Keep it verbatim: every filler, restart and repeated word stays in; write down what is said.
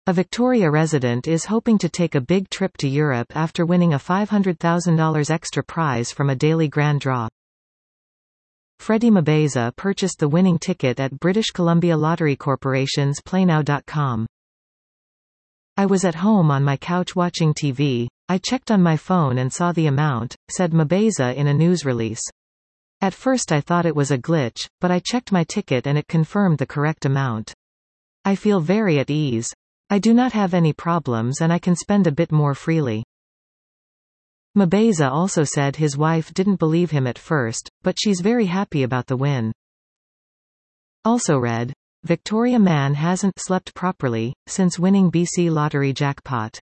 A Victoria resident is hoping to take a big trip to Europe after winning a five hundred thousand dollars extra prize from a daily grand draw. Freddie Mabeza purchased the winning ticket at British Columbia Lottery Corporation's playnow dot com. I was at home on my couch watching T V. I checked on my phone and saw the amount, said Mabeza in a news release. At first I thought it was a glitch, but I checked my ticket and it confirmed the correct amount. I feel very at ease. I do not have any problems and I can spend a bit more freely. Mabeza also said his wife didn't believe him at first, but she's very happy about the win. Also read, Victoria man hasn't slept properly since winning B C lottery jackpot.